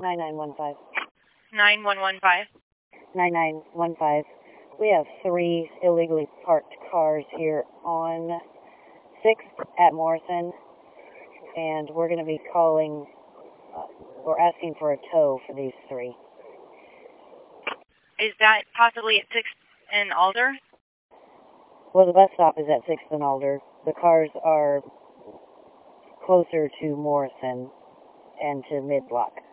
9915. 9115. 9915. We have 3 illegally parked cars here on 6th at Morrison, and we're going to be calling, or asking for a tow for these 3. Is that possibly at 6th and Alder? Well, the bus stop is at 6th and Alder. The cars are closer to Morrison and to mid-block.